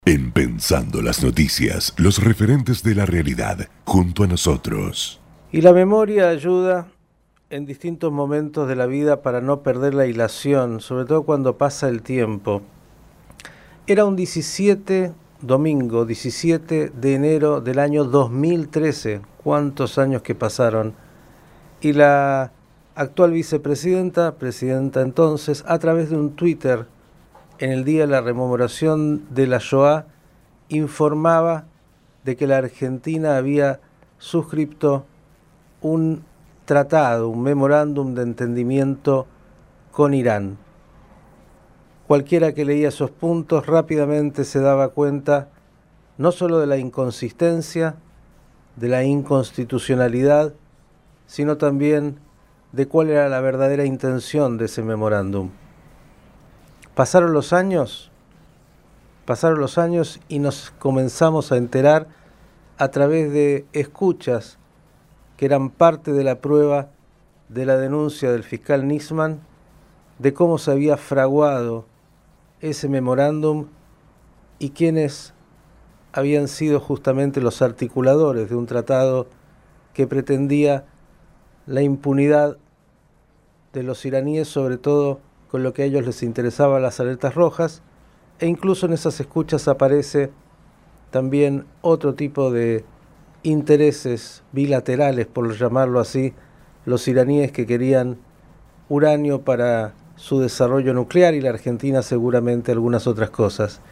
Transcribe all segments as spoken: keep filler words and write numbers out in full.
En Pensando las Noticias, los referentes de la realidad, junto a nosotros. Y la memoria ayuda en distintos momentos de la vida para no perder la hilación, sobre todo cuando pasa el tiempo. Era un diecisiete, domingo, diecisiete de enero del año dos mil trece. ¿Cuántos años que pasaron? Y la actual vicepresidenta, presidenta entonces, a través de un Twitter, en el día de la rememoración de la Shoah, informaba de que la Argentina había suscrito un tratado, un memorándum de entendimiento con Irán. Cualquiera que leía esos puntos rápidamente se daba cuenta no solo de la inconsistencia, de la inconstitucionalidad, sino también de cuál era la verdadera intención de ese memorándum. Pasaron los años, pasaron los años y nos comenzamos a enterar a través de escuchas que eran parte de la prueba de la denuncia del fiscal Nisman, de cómo se había fraguado ese memorándum y quiénes habían sido justamente los articuladores de un tratado que pretendía la impunidad de los iraníes, sobre todo con lo que a ellos les interesaba, las alertas rojas, e incluso en esas escuchas aparece también otro tipo de intereses bilaterales, por llamarlo así, los iraníes que querían uranio para su desarrollo nuclear y la Argentina seguramente algunas otras cosas.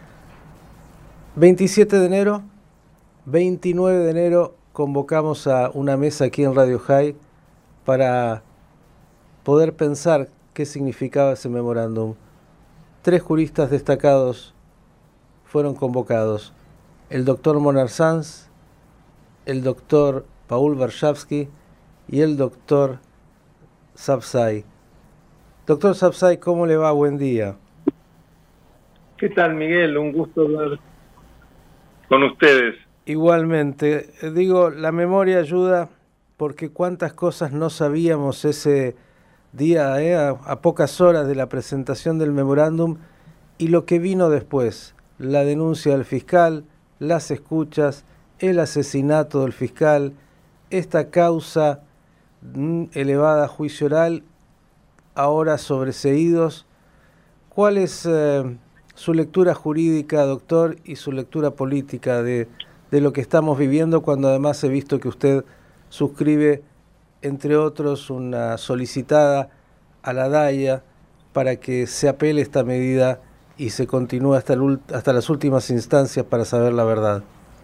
veintisiete de enero, veintinueve de enero, convocamos a una mesa aquí en Radio High para poder pensar qué significaba ese memorándum. Tres juristas destacados fueron convocados: el doctor Monar Sanz, el doctor Paul Warshawski y el doctor Sabzai. Doctor Sabzai, ¿cómo le va? Buen día. ¿Qué tal, Miguel? Un gusto hablar con ustedes. Igualmente. Digo, la memoria ayuda porque cuántas cosas no sabíamos ese día, eh, a, a pocas horas de la presentación del memorándum, y lo que vino después, la denuncia del fiscal, las escuchas, el asesinato del fiscal, esta causa mm, elevada a juicio oral, ahora sobreseídos. ¿Cuál es eh, su lectura jurídica, doctor, y su lectura política de, de lo que estamos viviendo, cuando además he visto que usted suscribe, entre otros, una solicitada a la D A I A para que se apele esta medida y se continúe hasta, el, hasta las últimas instancias para saber la verdad?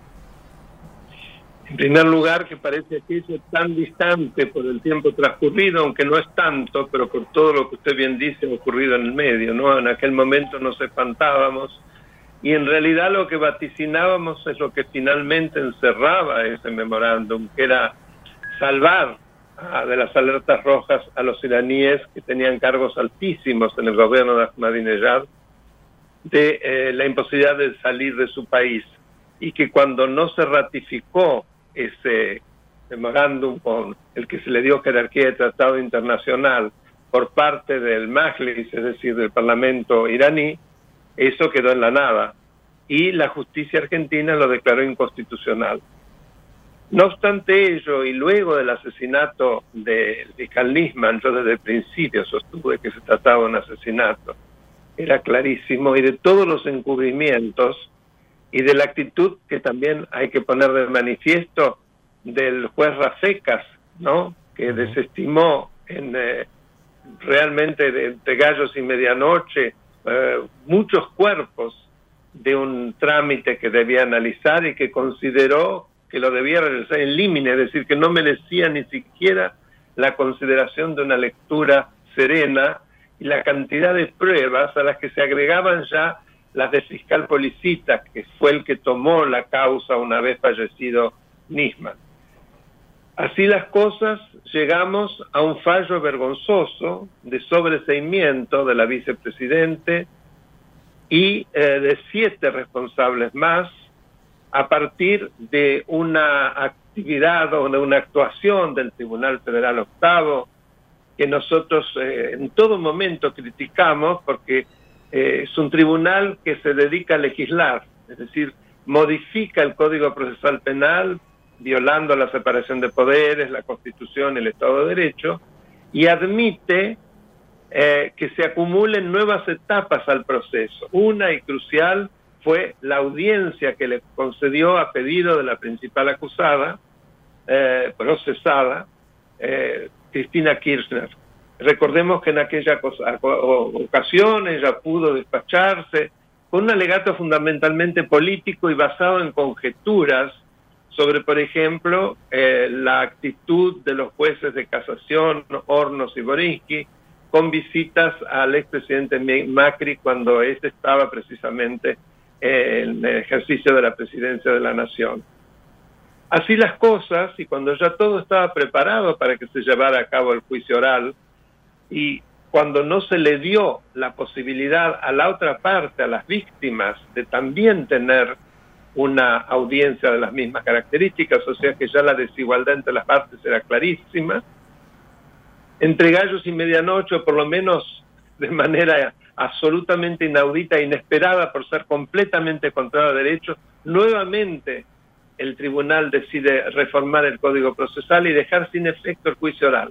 En primer lugar, que parece aquello tan distante por el tiempo transcurrido, aunque no es tanto, pero por todo lo que usted bien dice ha ocurrido en el medio, ¿no? En aquel momento nos espantábamos y en realidad lo que vaticinábamos es lo que finalmente encerraba ese memorándum, que era salvar ah, de las alertas rojas a los iraníes que tenían cargos altísimos en el gobierno de Ahmadinejad, de eh, la imposibilidad de salir de su país, y que cuando no se ratificó ese memorándum con el que se le dio jerarquía de tratado internacional por parte del Majlis, es decir, del Parlamento iraní, eso quedó en la nada y la justicia argentina lo declaró inconstitucional. No obstante ello, y luego del asesinato del fiscal Nisman, yo desde el principio sostuve que se trataba de un asesinato, era clarísimo, y de todos los encubrimientos y de la actitud que también hay que poner de manifiesto del juez Rafecas, ¿no? Que uh-huh. desestimó en eh, realmente de, entre gallos y medianoche eh, muchos cuerpos de un trámite que debía analizar y que consideró que lo debía realizar en límite, es decir, que no merecía ni siquiera la consideración de una lectura serena, y la cantidad de pruebas a las que se agregaban ya las del fiscal Policita, que fue el que tomó la causa una vez fallecido Nisman. Así las cosas, llegamos a un fallo vergonzoso de sobreseimiento de la vicepresidente y eh, de siete responsables más, a partir de una actividad o de una actuación del Tribunal Federal Octavo, que nosotros eh, en todo momento criticamos, porque eh, es un tribunal que se dedica a legislar, es decir, modifica el Código Procesal Penal, violando la separación de poderes, la Constitución, el Estado de Derecho, y admite eh, que se acumulen nuevas etapas al proceso. Una y crucial fue la audiencia que le concedió a pedido de la principal acusada, eh, procesada, eh, Cristina Kirchner. Recordemos que en aquella ocasión ella pudo despacharse con un alegato fundamentalmente político y basado en conjeturas sobre, por ejemplo, eh, la actitud de los jueces de casación, Hornos y Borinsky, con visitas al expresidente Macri cuando éste estaba precisamente en el ejercicio de la presidencia de la Nación. Así las cosas, y cuando ya todo estaba preparado para que se llevara a cabo el juicio oral, y cuando no se le dio la posibilidad a la otra parte, a las víctimas, de también tener una audiencia de las mismas características, o sea que ya la desigualdad entre las partes era clarísima, entre gallos y medianoche, o por lo menos de manera absolutamente inaudita e inesperada por ser completamente contrario a derecho, nuevamente el tribunal decide reformar el Código Procesal y dejar sin efecto el juicio oral.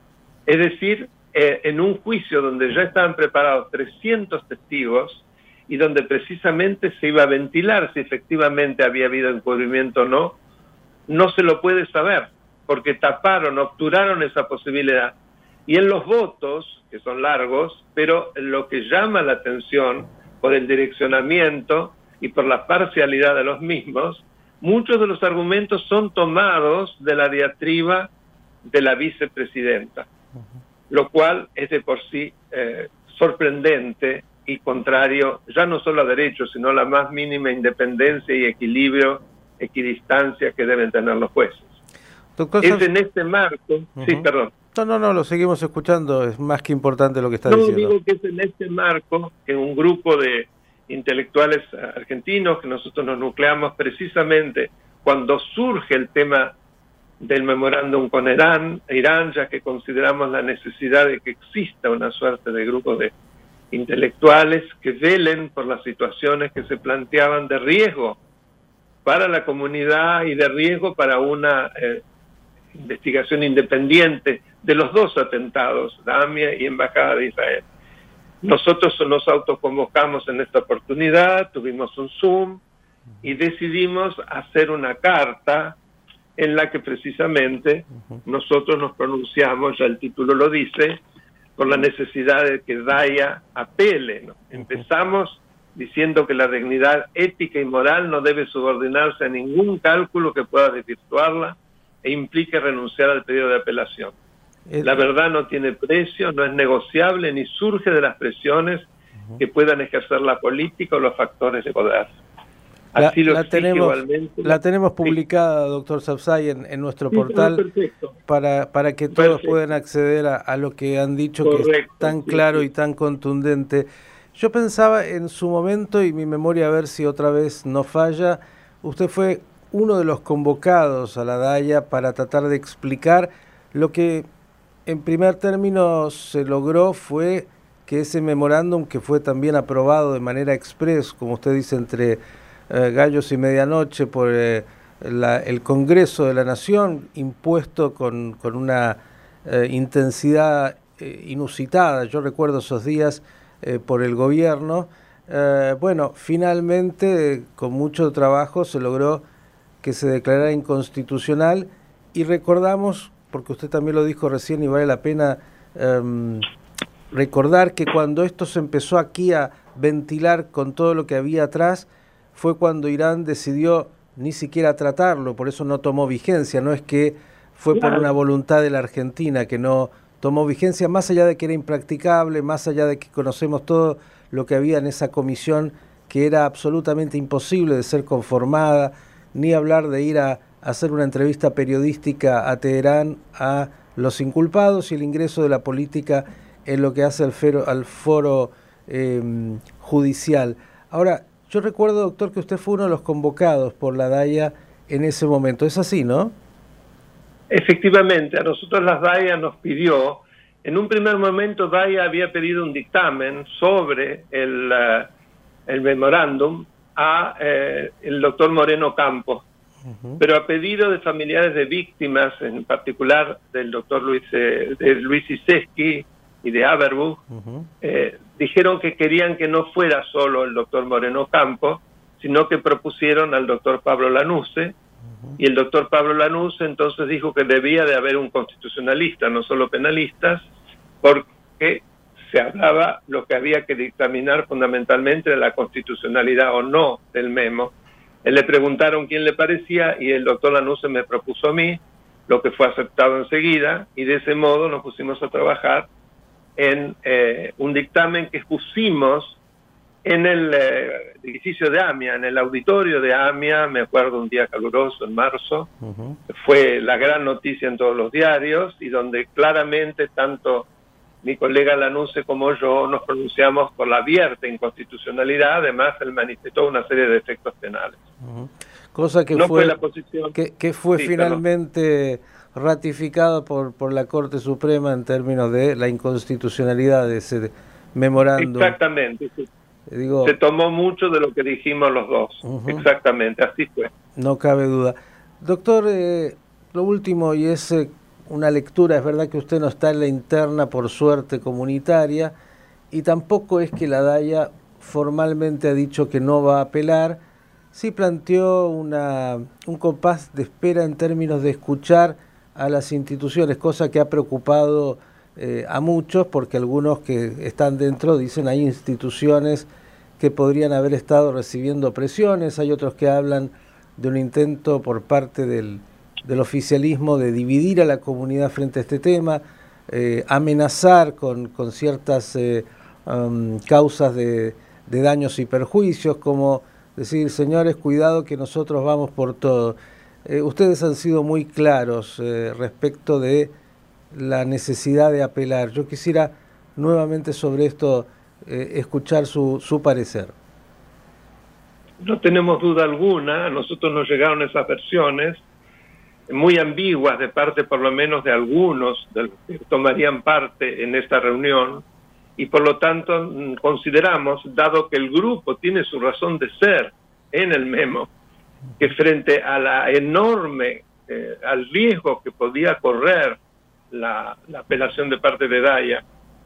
Es decir, eh, en un juicio donde ya estaban preparados trescientos testigos y donde precisamente se iba a ventilar si efectivamente había habido encubrimiento o no, no se lo puede saber, porque taparon, obturaron esa posibilidad. Y en los votos, que son largos, pero lo que llama la atención por el direccionamiento y por la parcialidad de los mismos, muchos de los argumentos son tomados de la diatriba de la vicepresidenta, lo cual es de por sí eh, sorprendente y contrario ya no solo a derecho, sino a la más mínima independencia y equilibrio, equidistancia que deben tener los jueces. Doctor es en este marco, uh-huh. sí, perdón. No, no, no, lo seguimos escuchando, es más que importante lo que está no, diciendo. No, digo que es en este marco que un grupo de intelectuales argentinos, que nosotros nos nucleamos precisamente cuando surge el tema del memorándum con Irán, Irán, ya que consideramos la necesidad de que exista una suerte de grupo de intelectuales que velen por las situaciones que se planteaban de riesgo para la comunidad y de riesgo para una eh, investigación independiente de los dos atentados, Damia y Embajada de Israel. Nosotros nos autoconvocamos en esta oportunidad, tuvimos un Zoom y decidimos hacer una carta en la que precisamente nosotros nos pronunciamos, ya el título lo dice, por la necesidad de que Daya apele, ¿no? Empezamos diciendo que la dignidad ética y moral no debe subordinarse a ningún cálculo que pueda desvirtuarla e implique renunciar al pedido de apelación. La verdad no tiene precio, no es negociable, ni surge de las presiones que puedan ejercer la política o los factores de poder. Así la, lo la, tenemos, igualmente. la tenemos publicada, sí. doctor Sabzai, en, en nuestro sí, portal para, para que todos perfecto. puedan acceder a, a lo que han dicho, correcto, que es tan sí, claro sí. y tan contundente. Yo pensaba en su momento, y mi memoria a ver si otra vez no falla, usted fue uno de los convocados a la Daya para tratar de explicar lo que en primer término se logró fue que ese memorándum, que fue también aprobado de manera express, como usted dice, entre eh, gallos y medianoche por eh, la, el Congreso de la Nación, impuesto con, con una eh, intensidad eh, inusitada, yo recuerdo esos días, eh, por el gobierno. Eh, bueno, finalmente, con mucho trabajo, se logró que se declarara inconstitucional, y recordamos, porque usted también lo dijo recién y vale la pena um, recordar, que cuando esto se empezó aquí a ventilar con todo lo que había atrás, fue cuando Irán decidió ni siquiera tratarlo, por eso no tomó vigencia, no es que fue por una voluntad de la Argentina que no tomó vigencia, más allá de que era impracticable, más allá de que conocemos todo lo que había en esa comisión, que era absolutamente imposible de ser conformada, ni hablar de ir a hacer una entrevista periodística a Teherán a los inculpados, y el ingreso de la política en lo que hace al, fero, al foro eh, judicial. Ahora, yo recuerdo, doctor, que usted fue uno de los convocados por la Daya en ese momento. ¿Es así, no? Efectivamente, a nosotros la Daya nos pidió, en un primer momento Daya había pedido un dictamen sobre el, uh, el memorándum, a eh, el doctor Moreno Campos, uh-huh. pero a pedido de familiares de víctimas, en particular del doctor Luis, eh, de Luis Iseski y de Averbuch, uh-huh. eh, dijeron que querían que no fuera solo el doctor Moreno Campos, sino que propusieron al doctor Pablo Lanuse, uh-huh. y el doctor Pablo Lanuse entonces dijo que debía de haber un constitucionalista, no solo penalistas, porque se hablaba lo que había que dictaminar fundamentalmente de la constitucionalidad o no del memo. Él le preguntaron quién le parecía y el doctor Lanuse me propuso a mí, lo que fue aceptado enseguida, y de ese modo nos pusimos a trabajar en eh, un dictamen que pusimos en el eh, edificio de AMIA, en el auditorio de AMIA, me acuerdo un día caluroso en marzo, uh-huh. fue la gran noticia en todos los diarios y donde claramente tanto mi colega Lanuse como yo nos pronunciamos por la abierta inconstitucionalidad. Además, él manifestó una serie de efectos penales. Uh-huh. Cosa que no fue, fue la posición que, que fue sí, finalmente perdón. ratificada por, por la Corte Suprema en términos de la inconstitucionalidad de ese memorándum. Exactamente. Sí. Digo, se tomó mucho de lo que dijimos los dos. Uh-huh. Exactamente, así fue. No cabe duda. Doctor, eh, lo último, y es eh, una lectura, es verdad que usted no está en la interna, por suerte, comunitaria, y tampoco es que la DAIA formalmente ha dicho que no va a apelar, sí planteó una, un compás de espera en términos de escuchar a las instituciones, cosa que ha preocupado eh, a muchos, porque algunos que están dentro dicen hay instituciones que podrían haber estado recibiendo presiones, hay otros que hablan de un intento por parte del del oficialismo de dividir a la comunidad frente a este tema, eh, amenazar con, con ciertas eh, um, causas de, de daños y perjuicios, como decir, señores, cuidado que nosotros vamos por todo. Eh, ustedes han sido muy claros eh, respecto de la necesidad de apelar. Yo quisiera nuevamente sobre esto eh, escuchar su, su parecer. No tenemos duda alguna, a nosotros nos llegaron esas versiones, muy ambiguas de parte por lo menos de algunos de los que tomarían parte en esta reunión, y por lo tanto consideramos, dado que el grupo tiene su razón de ser en el memo, que frente a la enorme, eh, al riesgo que podía correr la, la apelación de parte de DAIA,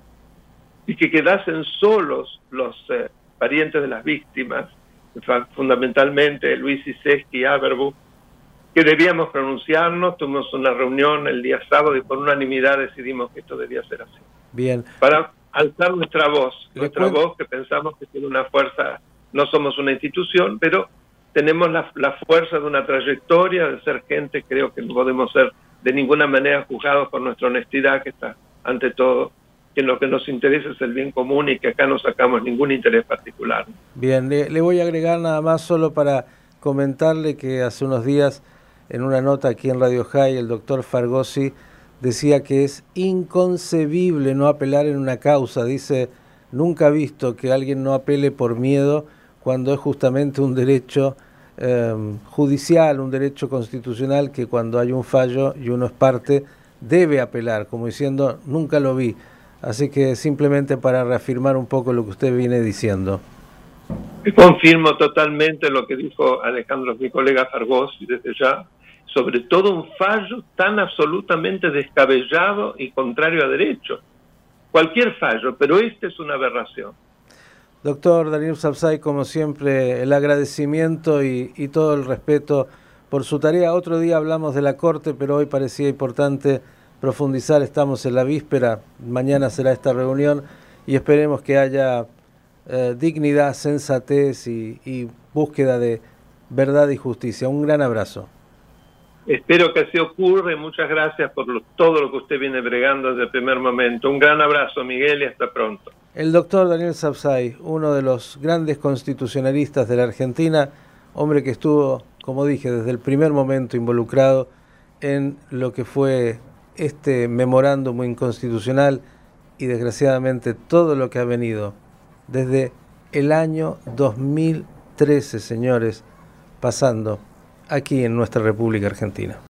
y que quedasen solos los eh, parientes de las víctimas, fundamentalmente Luis Iseski y Averbuch, que debíamos pronunciarnos. Tuvimos una reunión el día sábado y por unanimidad decidimos que esto debía ser así. Bien. Para alzar nuestra voz, nuestra cuento? voz que pensamos que tiene una fuerza, no somos una institución, pero tenemos la, la fuerza de una trayectoria, de ser gente, creo que no podemos ser de ninguna manera juzgados por nuestra honestidad, que está ante todo, que lo que nos interesa es el bien común y que acá no sacamos ningún interés particular. Bien, le, le voy a agregar nada más solo para comentarle que hace unos días en una nota aquí en Radio High, el doctor Fargosi decía que es inconcebible no apelar en una causa. Dice, nunca ha visto que alguien no apele por miedo cuando es justamente un derecho eh, judicial, un derecho constitucional, que cuando hay un fallo y uno es parte, debe apelar, como diciendo, nunca lo vi. Así que simplemente para reafirmar un poco lo que usted viene diciendo. Confirmo totalmente lo que dijo Alejandro, mi colega Fargosi, desde ya, sobre todo un fallo tan absolutamente descabellado y contrario a derecho. Cualquier fallo, pero este es una aberración. Doctor Daniel Sapsay, como siempre, el agradecimiento y, y todo el respeto por su tarea. Otro día hablamos de la Corte, pero hoy parecía importante profundizar. Estamos en la víspera, mañana será esta reunión y esperemos que haya eh, dignidad, sensatez y, y búsqueda de verdad y justicia. Un gran abrazo. Espero que así ocurra y muchas gracias por lo, todo lo que usted viene bregando desde el primer momento. Un gran abrazo, Miguel, y hasta pronto. El doctor Daniel Sapsay, uno de los grandes constitucionalistas de la Argentina, hombre que estuvo, como dije, desde el primer momento involucrado en lo que fue este memorándum inconstitucional y desgraciadamente todo lo que ha venido desde el año dos mil trece, señores, pasando aquí en nuestra República Argentina.